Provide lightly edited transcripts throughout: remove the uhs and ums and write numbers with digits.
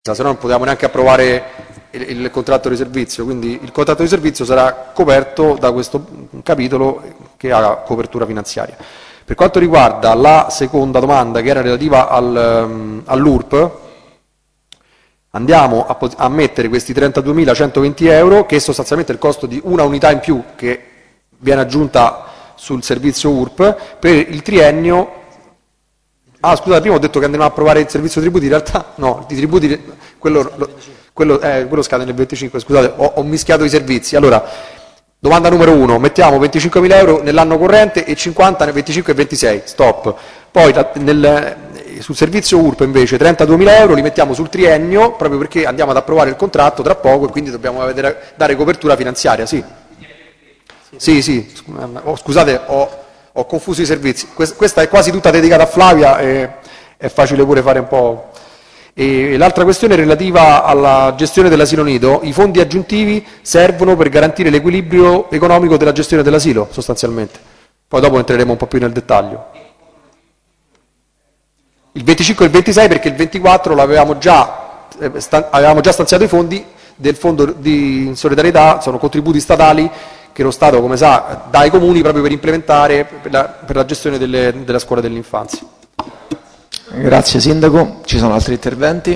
se no non potevamo neanche approvare il contratto di servizio, quindi il contratto di servizio sarà coperto da questo capitolo che ha copertura finanziaria. Per quanto riguarda la seconda domanda, che era relativa all'URP, andiamo a mettere questi 32.120 euro, che è sostanzialmente il costo di una unità in più che viene aggiunta sul servizio URP, per il triennio. Ah, scusate, prima ho detto che andremo a approvare il servizio tributi, in realtà no, i tributi, quello scade nel 25, scusate, ho mischiato i servizi. Allora, domanda numero 1, mettiamo 25.000 euro nell'anno corrente e 50 nel 25 e 26, stop. Poi sul servizio URP invece 32.000 euro li mettiamo sul triennio, proprio perché andiamo ad approvare il contratto tra poco e quindi dobbiamo dare copertura finanziaria, sì. Sì, scusate, ho confuso i servizi. Questa è quasi tutta dedicata a Flavia e è facile pure fare un po'. E l'altra questione è relativa alla gestione dell'asilo nido. I fondi aggiuntivi servono per garantire l'equilibrio economico della gestione dell'asilo, sostanzialmente. Poi dopo entreremo un po' più nel dettaglio. Il 25 e il 26 perché il 24 avevamo già stanziato i fondi del fondo di solidarietà, sono contributi statali che lo Stato, come sa, dà ai comuni proprio per implementare per la gestione della scuola dell'infanzia. Grazie Sindaco. Ci sono altri interventi?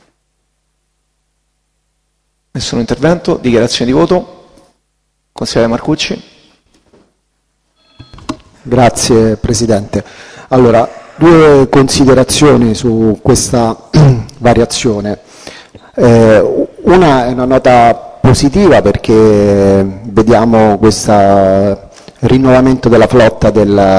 Nessun intervento? Dichiarazione di voto? Consigliere Marcucci. Grazie Presidente. Allora, due considerazioni su questa variazione. Una è una nota positiva perché vediamo questo rinnovamento della flotta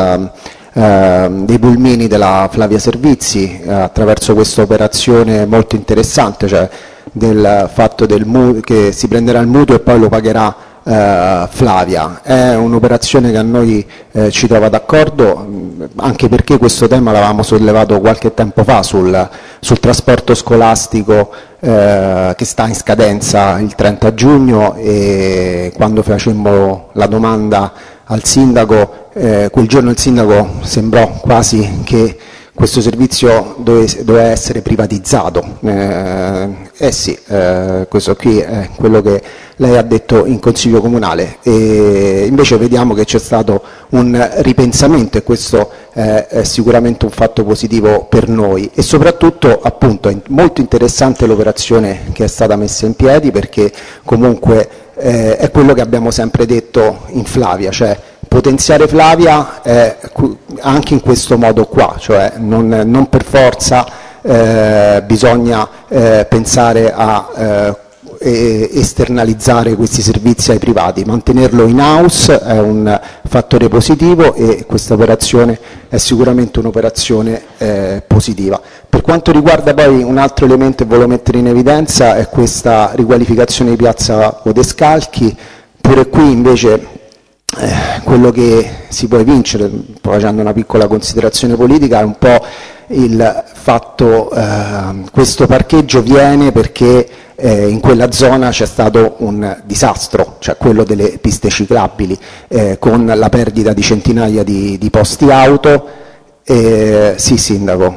dei pulmini della Flavia Servizi attraverso questa operazione molto interessante, cioè del fatto che si prenderà il mutuo e poi lo pagherà Flavia. È un'operazione che a noi ci trova d'accordo, anche perché questo tema l'avevamo sollevato qualche tempo fa sul trasporto scolastico che sta in scadenza il 30 giugno e quando facemmo la domanda al Sindaco, quel giorno il Sindaco sembrò quasi che questo servizio doveva essere privatizzato. Sì, questo qui è quello che lei ha detto in Consiglio Comunale e invece vediamo che c'è stato un ripensamento e questo è sicuramente un fatto positivo per noi e soprattutto appunto è molto interessante l'operazione che è stata messa in piedi perché comunque è quello che abbiamo sempre detto in Flavia, cioè potenziare Flavia anche in questo modo qua, cioè non per forza bisogna pensare a esternalizzare questi servizi ai privati, mantenerlo in house è un fattore positivo e questa operazione è sicuramente un'operazione positiva. Per quanto riguarda poi un altro elemento che volevo mettere in evidenza è questa riqualificazione di piazza Odescalchi, pure qui invece quello che si può evincere, facendo una piccola considerazione politica, è un po' il fatto questo parcheggio viene perché in quella zona c'è stato un disastro, cioè quello delle piste ciclabili, con la perdita di centinaia di posti auto. Sì, Sindaco,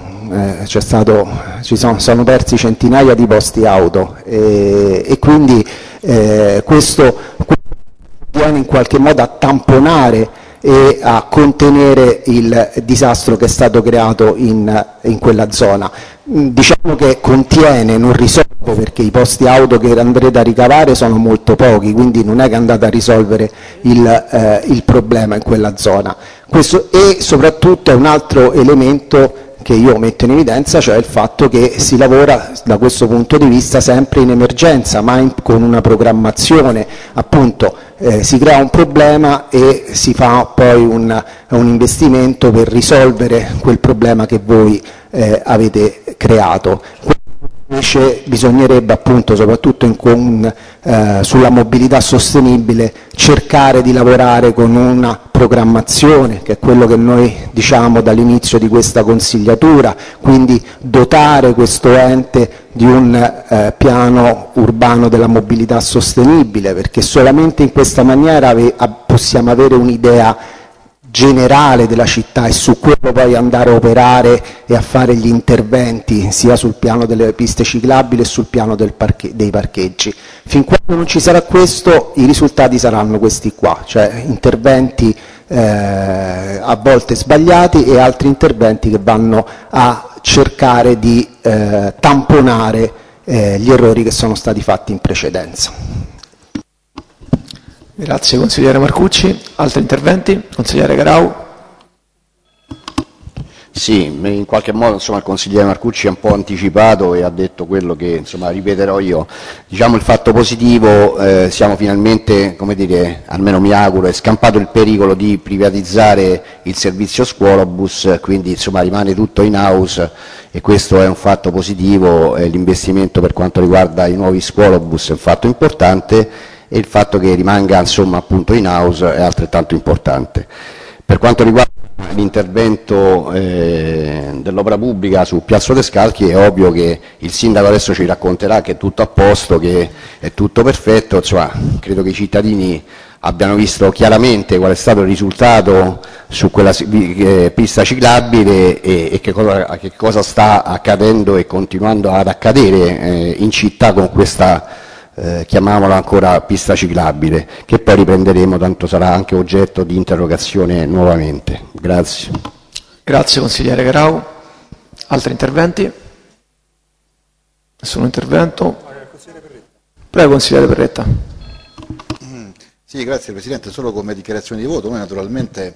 sono persi centinaia di posti auto e quindi questo viene in qualche modo a tamponare e a contenere il disastro che è stato creato in quella zona. Diciamo che contiene, non risolve perché i posti auto che andrete a ricavare sono molto pochi, quindi non è che andate a risolvere il problema in quella zona. Questo, e soprattutto è un altro elemento che io metto in evidenza, cioè il fatto che si lavora da questo punto di vista sempre in emergenza, ma con una programmazione, appunto si crea un problema e si fa poi un investimento per risolvere quel problema che voi avete creato. Invece bisognerebbe appunto, soprattutto sulla mobilità sostenibile, cercare di lavorare con una programmazione, che è quello che noi diciamo dall'inizio di questa consigliatura, quindi dotare questo ente di un piano urbano della mobilità sostenibile, perché solamente in questa maniera possiamo avere un'idea generale della città e su quello poi andare a operare e a fare gli interventi sia sul piano delle piste ciclabili e sul piano dei parcheggi. Fin quando non ci sarà questo, i risultati saranno questi qua, cioè interventi a volte sbagliati e altri interventi che vanno a cercare di tamponare gli errori che sono stati fatti in precedenza. Grazie consigliere Marcucci. Altri interventi? Consigliere Garau. Sì, in qualche modo insomma, il consigliere Marcucci ha un po' anticipato e ha detto quello che insomma, ripeterò io. Diciamo il fatto positivo, siamo finalmente, come dire, almeno mi auguro, è scampato il pericolo di privatizzare il servizio scuolabus, quindi insomma, rimane tutto in house e questo è un fatto positivo, l'investimento per quanto riguarda i nuovi scuolabus è un fatto importante e il fatto che rimanga insomma, appunto in house è altrettanto importante. Per quanto riguarda l'intervento dell'opera pubblica su Piazza Descalchi è ovvio che il sindaco adesso ci racconterà che è tutto a posto, che è tutto perfetto, insomma, credo che i cittadini abbiano visto chiaramente qual è stato il risultato su quella pista ciclabile e che cosa sta accadendo e continuando ad accadere in città con questa chiamiamola ancora pista ciclabile, che poi riprenderemo, tanto sarà anche oggetto di interrogazione nuovamente. Grazie. Grazie consigliere Garau. Altri interventi? Nessun intervento? Prego consigliere Perretta. Sì, grazie Presidente, solo come dichiarazione di voto, noi naturalmente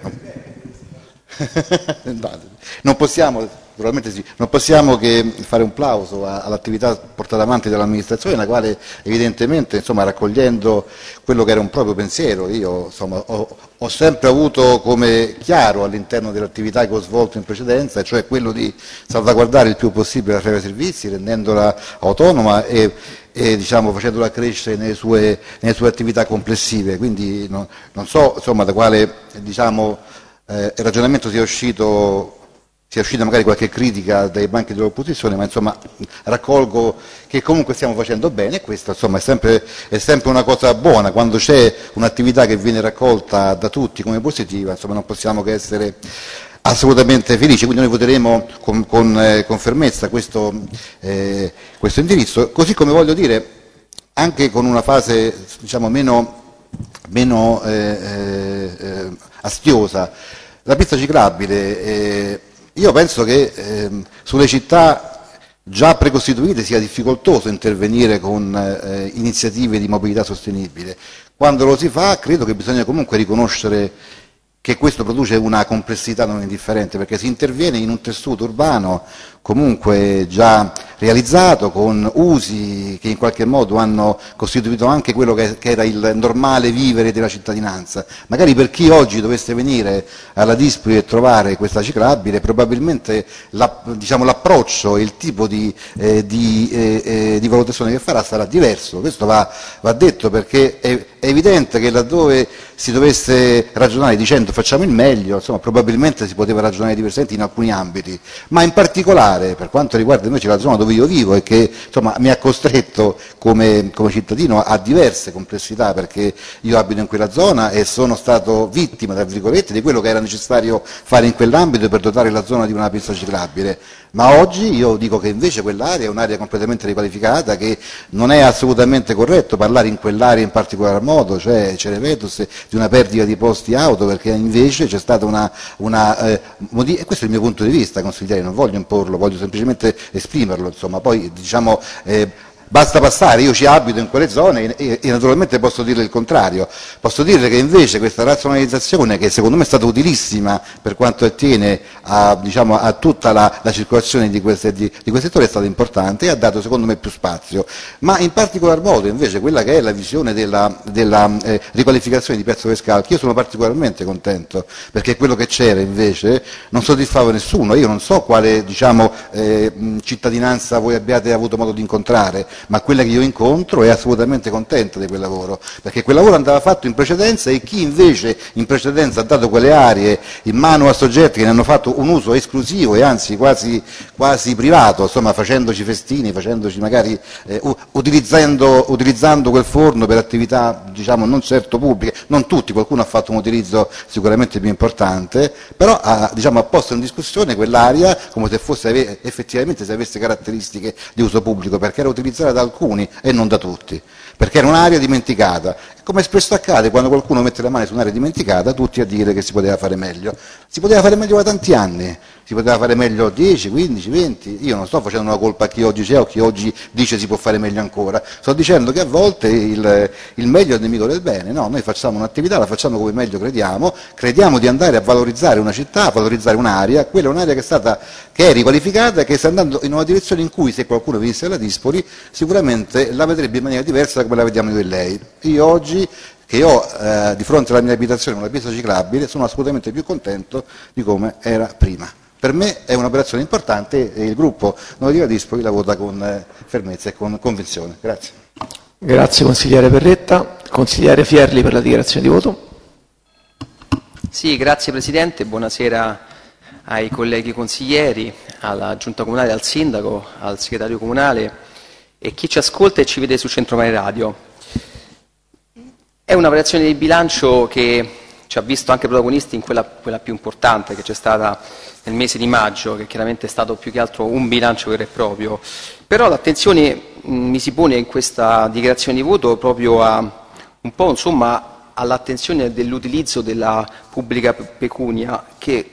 non possiamo, naturalmente sì, non possiamo che fare un plauso all'attività portata avanti dall'amministrazione, la quale evidentemente insomma, raccogliendo quello che era un proprio pensiero, io insomma, ho sempre avuto come chiaro all'interno dell'attività che ho svolto in precedenza, cioè quello di salvaguardare il più possibile la Flavia Servizi, rendendola autonoma e diciamo, facendola crescere nelle sue attività complessive. Quindi non so insomma, da quale diciamo, ragionamento sia uscita magari qualche critica dai banchi dell'opposizione, ma insomma raccolgo che comunque stiamo facendo bene e questo insomma, è sempre una cosa buona. Quando c'è un'attività che viene raccolta da tutti come positiva, insomma, non possiamo che essere assolutamente felici, quindi noi voteremo con fermezza questo indirizzo, così come voglio dire anche con una fase diciamo, meno astiosa. La pista ciclabile, io penso che sulle città già precostituite sia difficoltoso intervenire con iniziative di mobilità sostenibile. Quando lo si fa credo che bisogna comunque riconoscere che questo produce una complessità non indifferente, perché si interviene in un tessuto urbano comunque già realizzato, con usi che in qualche modo hanno costituito anche quello che era il normale vivere della cittadinanza. Magari per chi oggi dovesse venire alla Dispoli e trovare questa ciclabile, probabilmente diciamo, l'approccio e il tipo di valutazione che farà sarà diverso. Questo va detto, perché è evidente che laddove si dovesse ragionare dicendo facciamo il meglio, insomma, probabilmente si poteva ragionare diversamente in alcuni ambiti, ma in particolare per quanto riguarda invece la zona dove io vivo e che insomma, mi ha costretto come cittadino a diverse complessità, perché io abito in quella zona e sono stato vittima, tra virgolette, di quello che era necessario fare in quell'ambito per dotare la zona di una pista ciclabile. Ma oggi io dico che invece quell'area è un'area completamente riqualificata, che non è assolutamente corretto parlare in quell'area in particolar modo, cioè Cerevetus, di una perdita di posti auto, perché invece c'è stata e questo è il mio punto di vista, consigliere, non voglio imporlo, voglio semplicemente esprimerlo, insomma, poi diciamo basta passare, io ci abito in quelle zone e naturalmente posso dire il contrario, posso dire che invece questa razionalizzazione, che secondo me è stata utilissima per quanto attiene diciamo, a tutta la circolazione di quel settore, è stata importante e ha dato secondo me più spazio, ma in particolar modo invece quella che è la visione della riqualificazione di Piazza Descalchi, io sono particolarmente contento, perché quello che c'era invece non soddisfava nessuno. Io non so quale diciamo, cittadinanza voi abbiate avuto modo di incontrare, ma quella che io incontro è assolutamente contenta di quel lavoro, perché quel lavoro andava fatto in precedenza e chi invece in precedenza ha dato quelle aree in mano a soggetti che ne hanno fatto un uso esclusivo e anzi quasi privato, insomma facendoci festini, facendoci magari utilizzando quel forno per attività diciamo non certo pubbliche, non tutti, qualcuno ha fatto un utilizzo sicuramente più importante, però ha posto in discussione quell'area come se fosse effettivamente se avesse caratteristiche di uso pubblico, perché era utilizzata da alcuni e non da tutti, perché era un'area dimenticata. Come spesso accade quando qualcuno mette le mani su un'area dimenticata, tutti a dire che si poteva fare meglio. Si poteva fare meglio da tanti anni, si poteva fare meglio 10, 15, 20, io non sto facendo una colpa a chi oggi c'è o chi oggi dice si può fare meglio ancora, sto dicendo che a volte il meglio è il nemico del bene, no? Noi facciamo un'attività, la facciamo come meglio crediamo di andare a valorizzare una città, a valorizzare un'area, quella è un'area che è riqualificata e che sta andando in una direzione in cui se qualcuno venisse alla Dispoli sicuramente la vedrebbe in maniera diversa da come la vediamo io e lei. Io oggi che ho di fronte alla mia abitazione una pista ciclabile sono assolutamente più contento di come era prima. Per me è un'operazione importante e il gruppo Nuova Dispoli la vota con fermezza e con convinzione. Grazie. Grazie consigliere Perretta. Consigliere Fierli per la dichiarazione di voto. Sì, grazie Presidente, buonasera ai colleghi consiglieri, alla Giunta Comunale, al Sindaco, al Segretario Comunale e chi ci ascolta e ci vede su Centromare Radio. È una variazione di bilancio che ci ha visto anche protagonisti in quella più importante che c'è stata nel mese di maggio, che chiaramente è stato più che altro un bilancio vero e proprio. Però l'attenzione mi si pone in questa dichiarazione di voto proprio all'attenzione dell'utilizzo della pubblica pecunia che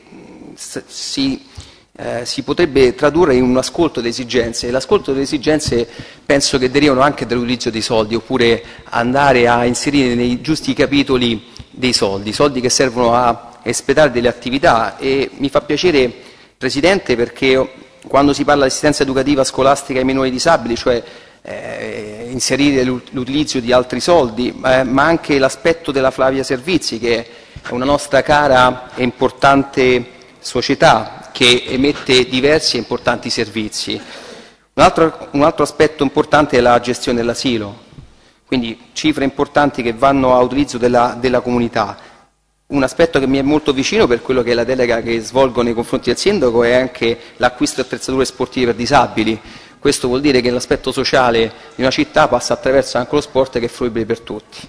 si potrebbe tradurre in un ascolto delle esigenze, e l'ascolto delle esigenze penso che derivano anche dall'utilizzo dei soldi, oppure andare a inserire nei giusti capitoli dei soldi che servono a espletare delle attività. E mi fa piacere, Presidente, perché quando si parla di assistenza educativa scolastica ai minori disabili, cioè inserire l'utilizzo di altri soldi, ma anche l'aspetto della Flavia Servizi, che è una nostra cara e importante società che emette diversi e importanti servizi. Un altro aspetto importante è la gestione dell'asilo, quindi cifre importanti che vanno a utilizzo della comunità. Un aspetto che mi è molto vicino per quello che è la delega che svolgo nei confronti del Sindaco è anche l'acquisto di attrezzature sportive per disabili. Questo vuol dire che l'aspetto sociale di una città passa attraverso anche lo sport che è fruibile per tutti.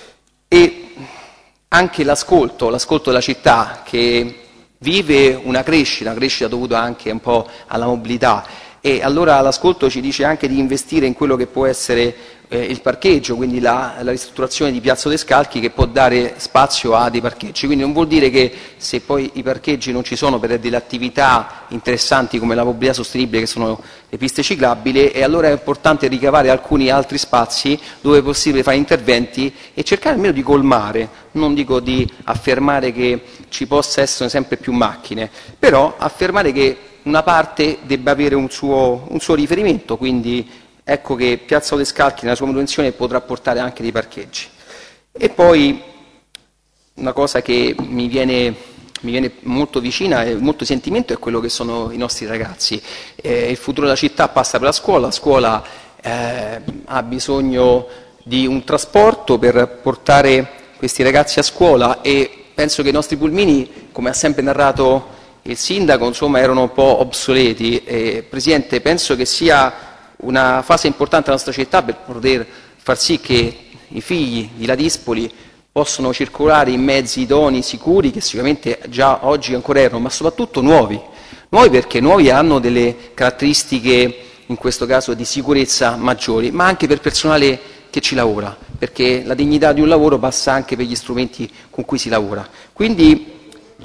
E anche l'ascolto della città che vive una crescita dovuta anche un po' alla mobilità, e allora l'ascolto ci dice anche di investire in quello che può essere il parcheggio, quindi la ristrutturazione di Piazza dei Scalchi, che può dare spazio a dei parcheggi. Quindi non vuol dire che se poi i parcheggi non ci sono per delle attività interessanti come la mobilità sostenibile, che sono le piste ciclabili, e allora è importante ricavare alcuni altri spazi dove è possibile fare interventi e cercare almeno di colmare. Non dico di affermare che ci possa essere sempre più macchine, però affermare che una parte debba avere un suo riferimento, quindi ecco che Piazza dei Scalchi nella sua manutenzione potrà portare anche dei parcheggi. E poi una cosa che mi viene molto vicina e molto sentimento è quello che sono i nostri ragazzi. Il futuro della città passa per la scuola ha bisogno di un trasporto per portare questi ragazzi a scuola, e penso che i nostri pulmini, come ha sempre narrato il Sindaco, insomma, erano un po' obsoleti. Presidente, penso che sia una fase importante della nostra città per poter far sì che i figli di La Dispoli possano circolare in mezzi idonei, sicuri, che sicuramente già oggi ancora erano, ma soprattutto nuovi perché nuovi hanno delle caratteristiche, in questo caso di sicurezza maggiori, ma anche per personale che ci lavora, perché la dignità di un lavoro passa anche per gli strumenti con cui si lavora. Quindi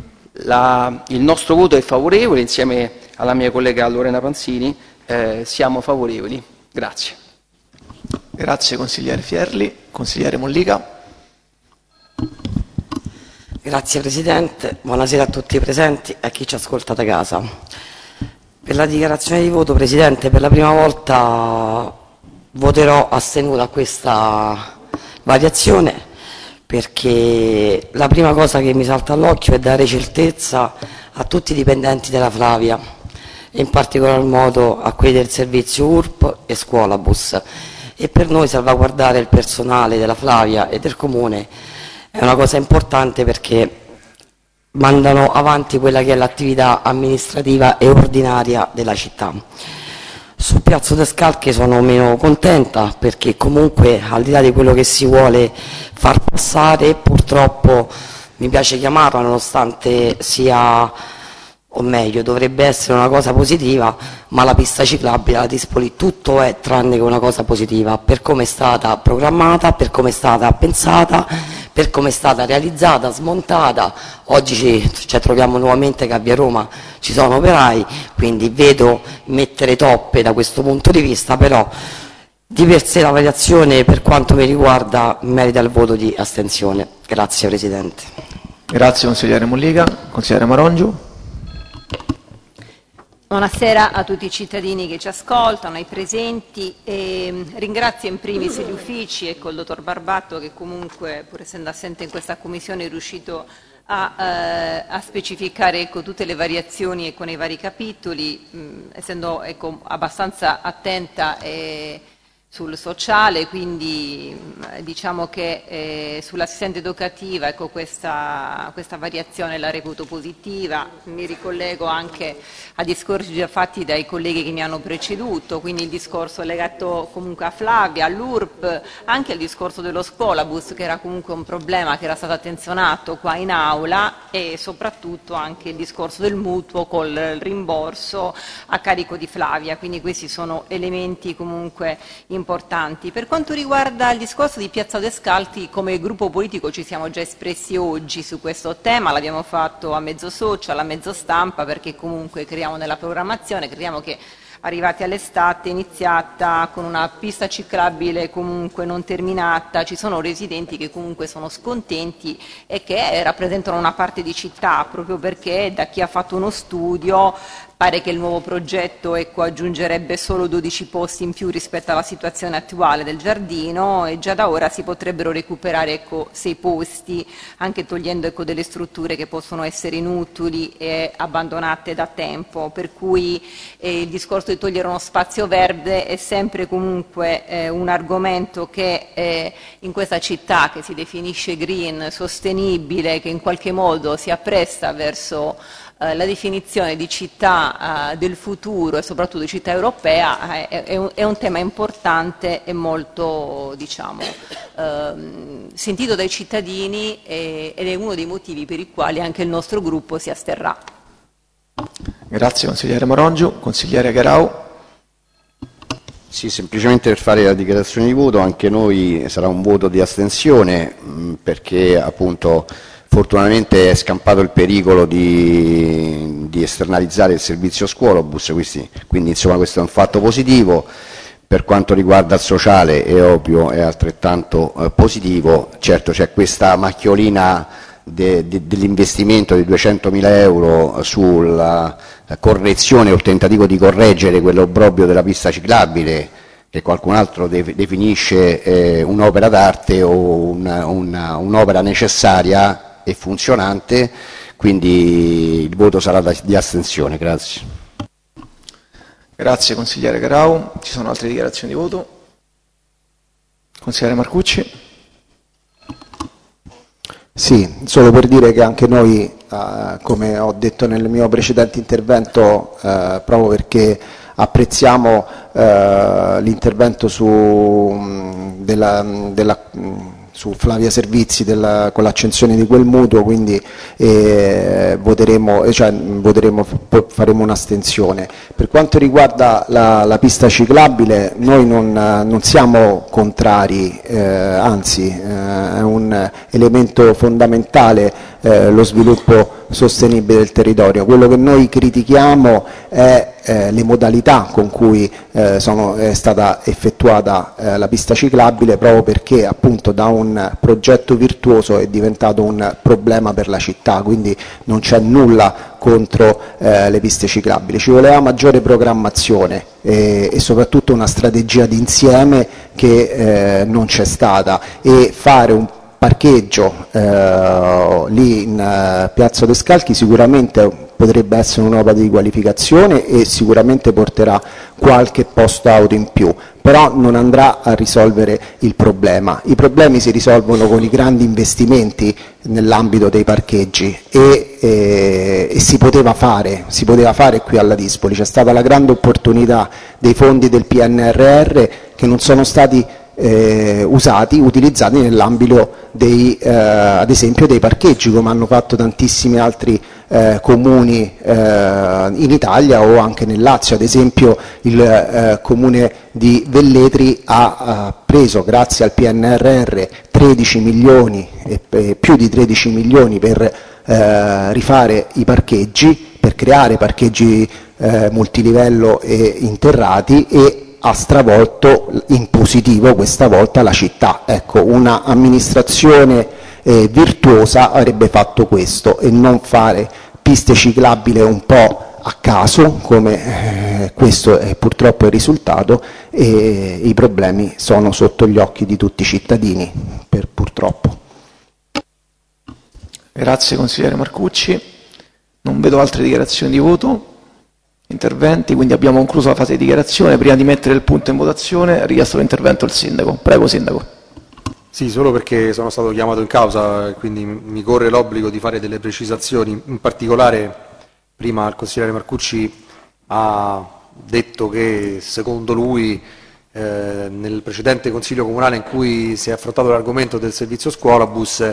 il nostro voto è favorevole, insieme alla mia collega Lorena Panzini siamo favorevoli. Grazie. Grazie consigliere Fierli. Consigliere Mollica. Grazie Presidente, buonasera a tutti i presenti e a chi ci ascolta da casa. Per la dichiarazione di voto, Presidente, per la prima volta voterò astenuta a questa variazione, perché la prima cosa che mi salta all'occhio è dare certezza a tutti i dipendenti della Flavia, e in particolar modo a quelli del servizio URP e Scuolabus. E per noi salvaguardare il personale della Flavia e del Comune è una cosa importante, perché mandano avanti quella che è l'attività amministrativa e ordinaria della città. Su Piazza Descalchi sono meno contenta, perché comunque, al di là di quello che si vuole far passare, purtroppo mi piace chiamarla, nonostante sia, o meglio, dovrebbe essere una cosa positiva, ma la pista ciclabile, la Dispoli, tutto è tranne che una cosa positiva, per come è stata programmata, per come è stata pensata, per come è stata realizzata, smontata. Oggi ci troviamo nuovamente che a Via Roma ci sono operai, quindi vedo mettere toppe da questo punto di vista, però di per sé la variazione, per quanto mi riguarda, merita il voto di astensione. Grazie Presidente. Grazie consigliere Mollica. Consigliere Marongio. Buonasera a tutti i cittadini che ci ascoltano, ai presenti, e ringrazio in primis gli uffici e col dottor Barbatto, che comunque, pur essendo assente in questa commissione, è riuscito a specificare tutte le variazioni con i vari capitoli, essendo abbastanza attenta sul sociale, quindi diciamo che sull'assistente educativa questa variazione la reputo positiva. Mi ricollego anche a discorsi già fatti dai colleghi che mi hanno preceduto, quindi il discorso legato comunque a Flavia, all'URP, anche il discorso dello Scuolabus, che era comunque un problema che era stato attenzionato qua in aula, e soprattutto anche il discorso del mutuo col rimborso a carico di Flavia, quindi questi sono elementi comunque importanti. Per quanto riguarda il discorso di Piazza Descalchi, come gruppo politico ci siamo già espressi oggi su questo tema, l'abbiamo fatto a mezzo social, a mezzo stampa, perché comunque crediamo nella programmazione, crediamo che arrivati all'estate iniziata con una pista ciclabile comunque non terminata, ci sono residenti che comunque sono scontenti e che rappresentano una parte di città, proprio perché da chi ha fatto uno studio pare che il nuovo progetto aggiungerebbe solo 12 posti in più rispetto alla situazione attuale del giardino, e già da ora si potrebbero recuperare 6 posti, anche togliendo delle strutture che possono essere inutili e abbandonate da tempo, per cui il discorso di togliere uno spazio verde è sempre comunque un argomento che in questa città che si definisce green, sostenibile, che in qualche modo si appresta verso la definizione di città del futuro e soprattutto di città europea, è un tema importante e molto, diciamo, sentito dai cittadini, ed è uno dei motivi per i quali anche il nostro gruppo si asterrà. Grazie consigliere Marongio. Consigliere Garau. Sì, semplicemente per fare la dichiarazione di voto, anche noi sarà un voto di astensione, perché appunto fortunatamente è scampato il pericolo di esternalizzare il servizio Scuolabus, quindi insomma questo è un fatto positivo. Per quanto riguarda il sociale è ovvio, è altrettanto positivo. Certo c'è questa macchiolina dell'investimento di 200.000 euro sulla correzione o il tentativo di correggere quell'obbrobrio della pista ciclabile, che qualcun altro definisce un'opera d'arte o un'opera necessaria e funzionante, quindi il voto sarà di astensione. Grazie. Grazie consigliere Garau. Ci sono altre dichiarazioni di voto? Consigliere Marcucci. Sì, solo per dire che anche noi, come ho detto nel mio precedente intervento, proprio perché apprezziamo l'intervento su Flavia Servizi con l'accensione di quel mutuo, quindi faremo un'astensione. Per quanto riguarda la pista ciclabile, noi non siamo contrari, anzi è un elemento fondamentale lo sviluppo sostenibile del territorio. Quello che noi critichiamo è le modalità con cui è stata effettuata la pista ciclabile, proprio perché appunto da un progetto virtuoso è diventato un problema per la città, quindi non c'è nulla contro le piste ciclabili. Ci voleva maggiore programmazione e soprattutto una strategia d'insieme che non c'è stata, e fare un parcheggio lì in Piazza Descalchi sicuramente potrebbe essere un'opera di qualificazione e sicuramente porterà qualche posto auto in più, però non andrà a risolvere il problema. I problemi si risolvono con i grandi investimenti nell'ambito dei parcheggi e si poteva fare qui alla Dispoli. C'è stata la grande opportunità dei fondi del PNRR che non sono stati utilizzati nell'ambito ad esempio dei parcheggi, come hanno fatto tantissimi altri comuni in Italia o anche nel Lazio. Ad esempio il comune di Velletri ha preso, grazie al PNRR, 13 milioni più di 13 milioni per rifare i parcheggi, per creare parcheggi multilivello e interrati, e ha stravolto in positivo questa volta la città. Ecco, una amministrazione virtuosa avrebbe fatto questo e non fare piste ciclabili un po' a caso, come questo è purtroppo il risultato, e i problemi sono sotto gli occhi di tutti i cittadini, purtroppo. Grazie consigliere Marcucci. Non vedo altre dichiarazioni di voto. Interventi, quindi abbiamo concluso la fase di dichiarazione. Prima di mettere il punto in votazione, ha richiesto l'intervento il Sindaco. Prego Sindaco. Sì, solo perché sono stato chiamato in causa, quindi mi corre l'obbligo di fare delle precisazioni. In particolare, prima il consigliere Marcucci ha detto che secondo lui nel precedente Consiglio Comunale in cui si è affrontato l'argomento del servizio scuolabus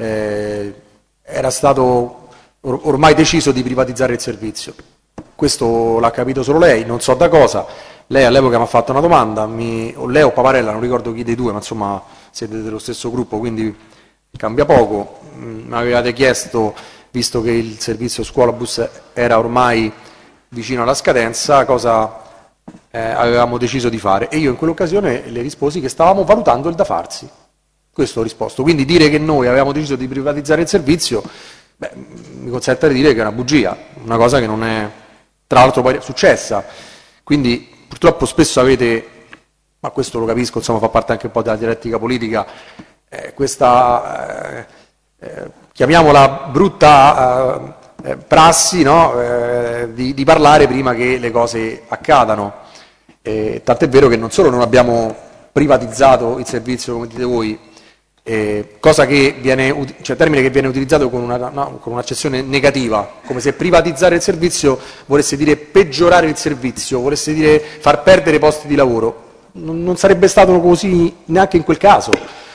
era stato ormai deciso di privatizzare il servizio. Questo l'ha capito solo lei, non so da cosa. Lei all'epoca mi ha fatto una domanda, o lei o Paparella, non ricordo chi dei due, ma insomma siete dello stesso gruppo, quindi cambia poco. Mi avevate chiesto, visto che il servizio scuolabus era ormai vicino alla scadenza, cosa avevamo deciso di fare, e io in quell'occasione le risposi che stavamo valutando il da farsi. Questo ho risposto. Quindi dire che noi avevamo deciso di privatizzare il servizio, mi consente di dire che è una bugia, una cosa che non è tra l'altro poi successa. Quindi purtroppo spesso avete, ma questo lo capisco, insomma fa parte anche un po' della dialettica politica, questa chiamiamola brutta prassi, no? Di parlare prima che le cose accadano. Tant'è vero che non solo non abbiamo privatizzato il servizio come dite voi, cosa che termine che viene utilizzato con un'accezione negativa, come se privatizzare il servizio volesse dire peggiorare il servizio, volesse dire far perdere posti di lavoro. Non sarebbe stato così neanche in quel caso.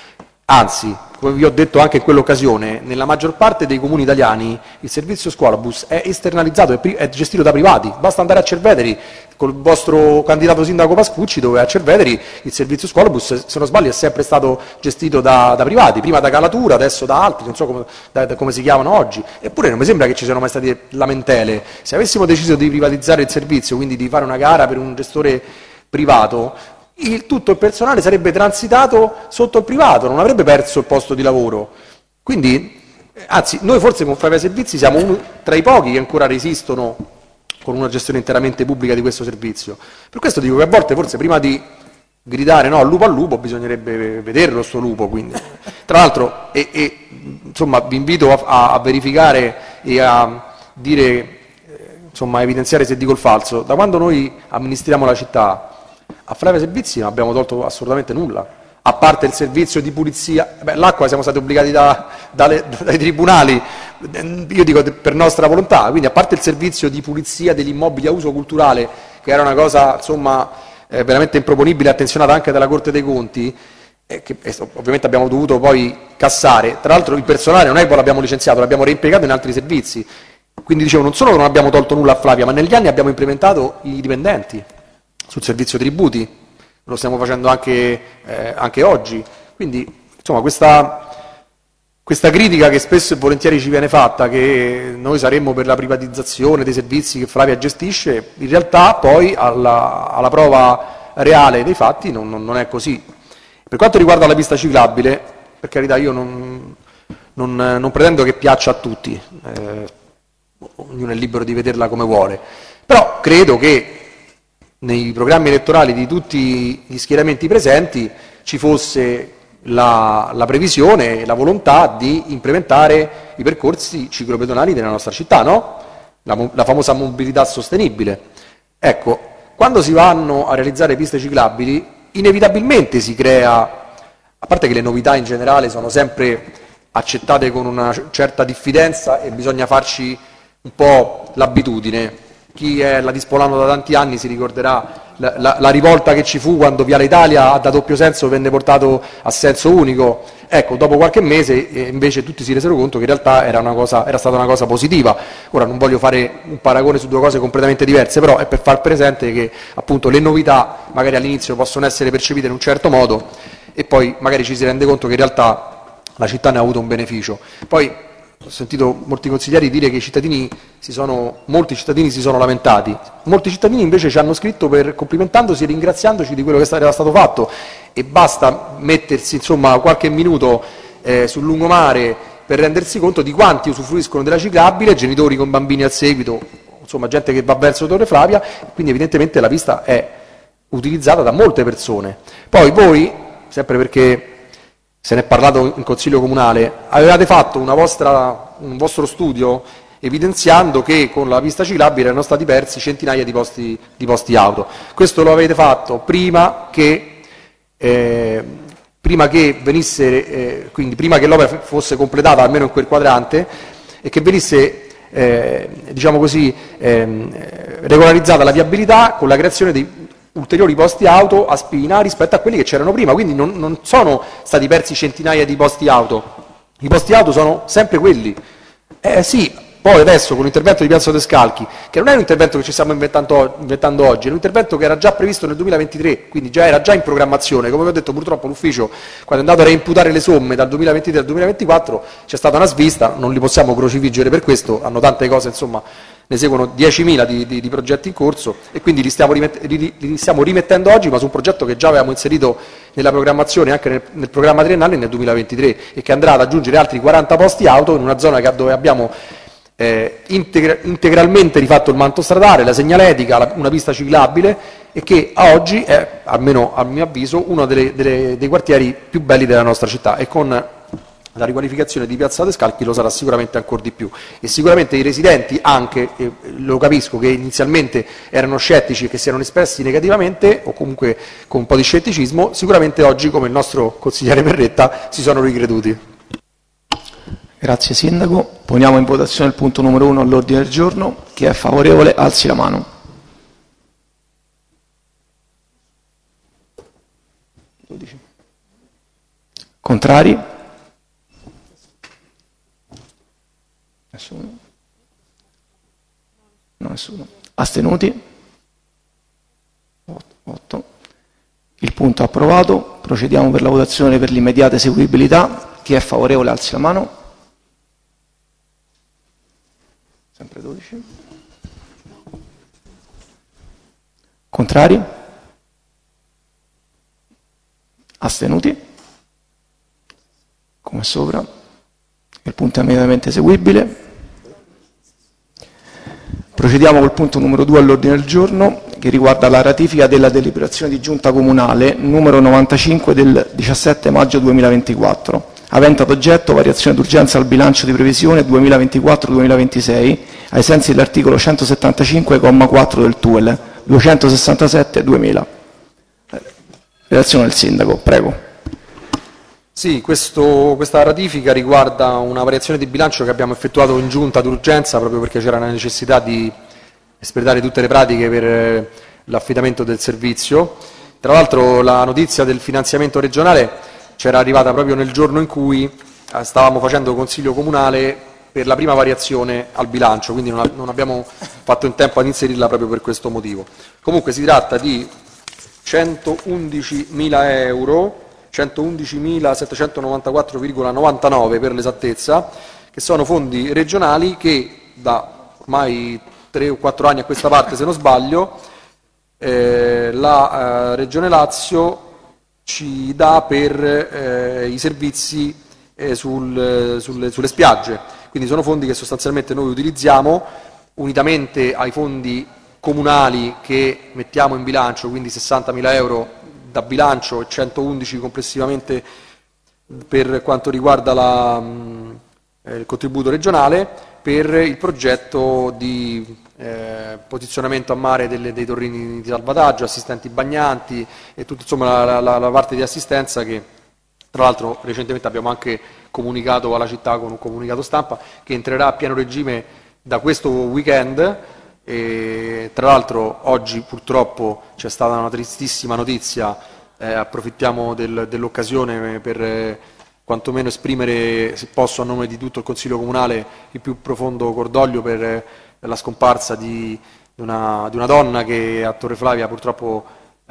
Anzi, come vi ho detto anche in quell'occasione, nella maggior parte dei comuni italiani il servizio scuolabus è esternalizzato, è gestito da privati. Basta andare a Cerveteri col vostro candidato sindaco Pascucci, dove a Cerveteri il servizio scuolabus, se non sbaglio, è sempre stato gestito da privati, prima da Calatura, adesso da altri, non so come si chiamano oggi. Eppure non mi sembra che ci siano mai state lamentele. Se avessimo deciso di privatizzare il servizio, quindi di fare una gara per un gestore privato, tutto il personale sarebbe transitato sotto il privato, non avrebbe perso il posto di lavoro. Quindi, anzi, noi forse con Flavia Servizi siamo uno tra i pochi che ancora resistono con una gestione interamente pubblica di questo servizio. Per questo dico che a volte forse prima di gridare no, al lupo bisognerebbe vederlo sto lupo. Quindi. Tra l'altro, insomma, vi invito a verificare e a dire, insomma, a evidenziare se dico il falso. Da quando noi amministriamo la città, a Flavia Servizi non abbiamo tolto assolutamente nulla, a parte il servizio di pulizia. L'acqua siamo stati obbligati dai tribunali, io dico per nostra volontà, quindi a parte il servizio di pulizia degli immobili a uso culturale, che era una cosa insomma veramente improponibile, attenzionata anche dalla Corte dei Conti, che ovviamente abbiamo dovuto poi cassare. Tra l'altro il personale non è che l'abbiamo licenziato, l'abbiamo reimpiegato in altri servizi. Quindi dicevo, non solo che non abbiamo tolto nulla a Flavia, ma negli anni abbiamo implementato i dipendenti sul servizio tributi, lo stiamo facendo anche oggi. Quindi insomma questa critica che spesso e volentieri ci viene fatta, che noi saremmo per la privatizzazione dei servizi che Flavia gestisce, in realtà poi alla prova reale dei fatti non è così. Per quanto riguarda la pista ciclabile, per carità, io non pretendo che piaccia a tutti, ognuno è libero di vederla come vuole, però credo che nei programmi elettorali di tutti gli schieramenti presenti ci fosse la previsione e la volontà di implementare i percorsi ciclopedonali della nostra città, no? la famosa mobilità sostenibile. Ecco, quando si vanno a realizzare piste ciclabili, inevitabilmente si crea, a parte che le novità in generale sono sempre accettate con una certa diffidenza e bisogna farci un po' l'abitudine. Chi è la Dispolano da tanti anni si ricorderà la rivolta che ci fu quando Viale Italia da doppio senso venne portato a senso unico. Ecco, dopo qualche mese invece tutti si resero conto che in realtà era stata una cosa positiva. Ora non voglio fare un paragone su due cose completamente diverse, però è per far presente che appunto le novità magari all'inizio possono essere percepite in un certo modo e poi magari ci si rende conto che in realtà la città ne ha avuto un beneficio. Poi ho sentito molti consiglieri dire che molti cittadini si sono lamentati, molti cittadini invece ci hanno scritto complimentandosi e ringraziandoci di quello che era stato fatto, e basta mettersi insomma qualche minuto sul lungomare per rendersi conto di quanti usufruiscono della ciclabile, genitori con bambini al seguito, insomma gente che va verso Torre Flavia, quindi evidentemente la pista è utilizzata da molte persone. Poi voi, sempre perché se ne è parlato in Consiglio Comunale, avevate fatto un vostro studio evidenziando che con la pista ciclabile erano stati persi centinaia di posti auto. Questo lo avete fatto prima che l'opera fosse completata, almeno in quel quadrante, e che venisse diciamo così, regolarizzata la viabilità con la creazione di ulteriori posti auto a spina rispetto a quelli che c'erano prima, quindi non sono stati persi centinaia di posti auto, i posti auto sono sempre quelli. Sì, poi adesso con l'intervento di Piazza Descalchi, che non è un intervento che ci stiamo inventando oggi, è un intervento che era già previsto nel 2023, quindi era già in programmazione. Come vi ho detto, purtroppo l'ufficio, quando è andato a reimputare le somme dal 2023 al 2024, c'è stata una svista, non li possiamo crocifiggere per questo, hanno tante cose, insomma, ne seguono 10.000 di progetti in corso e quindi li stiamo rimettendo oggi, ma su un progetto che già avevamo inserito nella programmazione, anche nel programma triennale nel 2023, e che andrà ad aggiungere altri 40 posti auto in una zona dove abbiamo integralmente rifatto il manto stradale, la segnaletica, una pista ciclabile, e che a oggi è, almeno a mio avviso, uno dei quartieri più belli della nostra città, e con la riqualificazione di Piazza Descalchi lo sarà sicuramente ancora di più. E sicuramente i residenti anche, lo capisco, che inizialmente erano scettici e che si erano espressi negativamente o comunque con un po' di scetticismo, sicuramente oggi, come il nostro consigliere Perretta, si sono ricreduti. Grazie Sindaco. Poniamo in votazione il punto numero 1 all'ordine del giorno. Chi è favorevole alzi la mano. Contrari? Nessuno? No, nessuno. Astenuti? 8. Il punto è approvato. Procediamo per la votazione per l'immediata eseguibilità. Chi è favorevole alzi la mano. Sempre 12. Contrari? Astenuti? Come sopra. Il punto è immediatamente eseguibile. Procediamo col punto numero 2 all'ordine del giorno, che riguarda la ratifica della deliberazione di Giunta Comunale numero 95 del 17 maggio 2024, avente ad oggetto variazione d'urgenza al bilancio di previsione 2024-2026, ai sensi dell'articolo 175,4 del TUEL 267-2000. Relazione del Sindaco, prego. Sì, questa ratifica riguarda una variazione di bilancio che abbiamo effettuato in giunta d'urgenza proprio perché c'era la necessità di espletare tutte le pratiche per l'affidamento del servizio. Tra l'altro la notizia del finanziamento regionale c'era arrivata proprio nel giorno in cui stavamo facendo consiglio comunale per la prima variazione al bilancio, quindi non abbiamo fatto in tempo ad inserirla proprio per questo motivo. Comunque si tratta di 111.000 euro, 111.794,99 per l'esattezza, che sono fondi regionali che da ormai 3 o 4 anni a questa parte, se non sbaglio, la Regione Lazio ci dà per i servizi sulle spiagge. Quindi sono fondi che sostanzialmente noi utilizziamo unitamente ai fondi comunali che mettiamo in bilancio, quindi 60.000 euro da bilancio e 111 complessivamente per quanto riguarda il contributo regionale, per il progetto di posizionamento a mare dei torrini di salvataggio, assistenti bagnanti e tutta insomma la parte di assistenza che tra l'altro recentemente abbiamo anche comunicato alla città con un comunicato stampa che entrerà a pieno regime da questo weekend. E tra l'altro oggi purtroppo c'è stata una tristissima notizia, approfittiamo dell'occasione per quantomeno esprimere, se posso, a nome di tutto il Consiglio Comunale il più profondo cordoglio per la scomparsa di una donna che a Torre Flavia purtroppo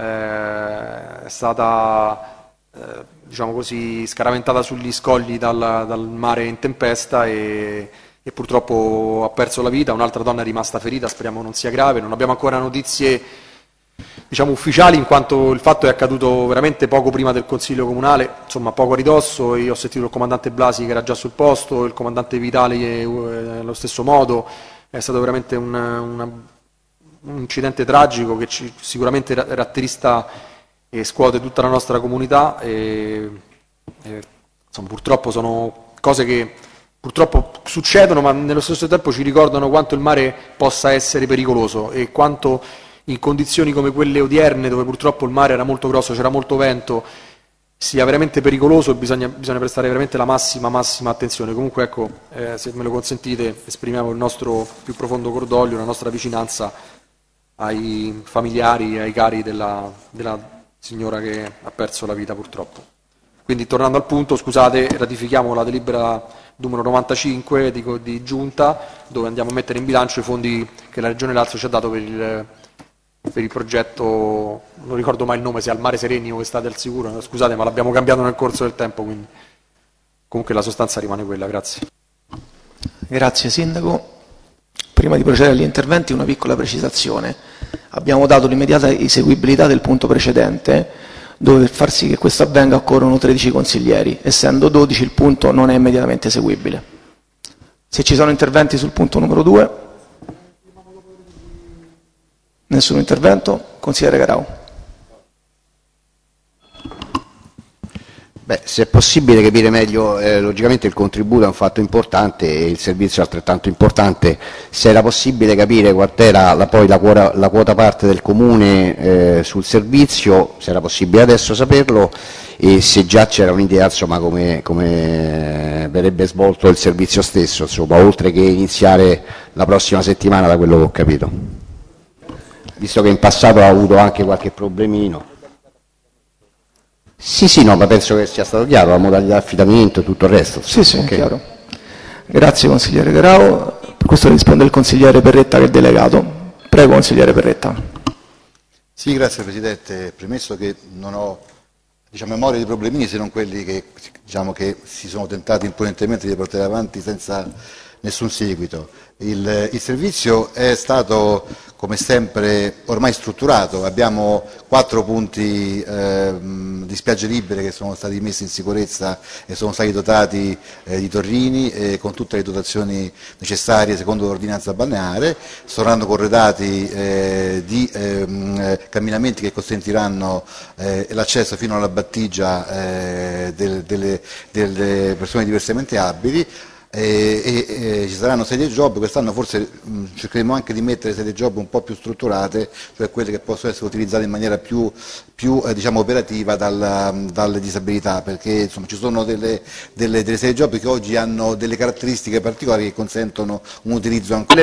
è stata diciamo così, scaraventata sugli scogli dal mare in tempesta e purtroppo ha perso la vita. Un'altra donna è rimasta ferita, speriamo non sia grave. Non abbiamo ancora notizie diciamo ufficiali, in quanto il fatto è accaduto veramente poco prima del Consiglio Comunale, insomma poco a ridosso. Io ho sentito il comandante Blasi che era già sul posto, il comandante Vitali allo stesso modo. È stato veramente un incidente tragico che sicuramente rattrista e scuote tutta la nostra comunità insomma, purtroppo sono cose che purtroppo succedono, ma nello stesso tempo ci ricordano quanto il mare possa essere pericoloso e quanto in condizioni come quelle odierne, dove purtroppo il mare era molto grosso, c'era molto vento, sia veramente pericoloso e bisogna prestare veramente la massima attenzione. Comunque ecco, se me lo consentite, esprimiamo il nostro più profondo cordoglio, la nostra vicinanza ai familiari e ai cari della signora che ha perso la vita purtroppo. Quindi tornando al punto, scusate, ratifichiamo la delibera numero 95 di Giunta, dove andiamo a mettere in bilancio i fondi che la Regione Lazio ci ha dato per il progetto, non ricordo mai il nome, se al Mare Sereni o Estate al Sicuro, scusate, ma l'abbiamo cambiato nel corso del tempo, quindi comunque la sostanza rimane quella. Grazie. Grazie Sindaco. Prima di procedere agli interventi una piccola precisazione. Abbiamo dato l'immediata eseguibilità del punto precedente, dove per far sì che questo avvenga occorrono 13 consiglieri, essendo 12 il punto non è immediatamente eseguibile. Se ci sono interventi sul punto numero 2, nessun intervento. Consigliere Garau. Se è possibile capire meglio, logicamente il contributo è un fatto importante e il servizio è altrettanto importante. Se era possibile capire quant'era poi la quota parte del Comune sul servizio, se era possibile adesso saperlo, e se già c'era un'idea insomma come verrebbe svolto il servizio stesso, insomma, oltre che iniziare la prossima settimana, da quello che ho capito, visto che in passato ha avuto anche qualche problemino. Sì, no, ma penso che sia stato chiaro, la modalità di affidamento e tutto il resto. Sì, okay. Chiaro. Grazie consigliere Garau. Per questo risponde il consigliere Perretta che è delegato. Prego consigliere Perretta. Sì, grazie Presidente. Premesso che non ho memoria di problemini, se non quelli che, che si sono tentati impudentemente di portare avanti senza nessun seguito. Il servizio è stato, come sempre, ormai strutturato. Abbiamo 4 punti di spiagge libere che sono stati messi in sicurezza e sono stati dotati di torrini con tutte le dotazioni necessarie secondo l'ordinanza balneare. Saranno corredati di camminamenti che consentiranno l'accesso fino alla battigia delle persone diversamente abili. Ci saranno sedie job. Quest'anno forse cercheremo anche di mettere sedie job un po' più strutturate, cioè quelle che possono essere utilizzate in maniera più operativa dalle disabilità, perché insomma ci sono delle sedie job che oggi hanno delle caratteristiche particolari che consentono un utilizzo ancora